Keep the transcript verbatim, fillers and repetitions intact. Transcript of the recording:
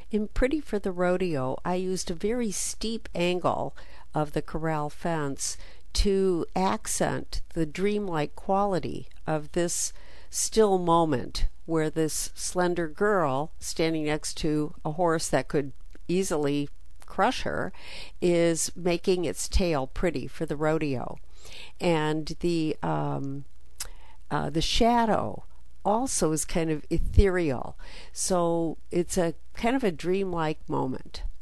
In Pretty for the Rodeo, I used a very steep angle of the corral fence to accent the dreamlike quality of this still moment where this slender girl standing next to a horse that could easily crush her is making its tail pretty for the rodeo. And the um, uh, the shadow also is kind of ethereal. So it's a kind of a dreamlike moment.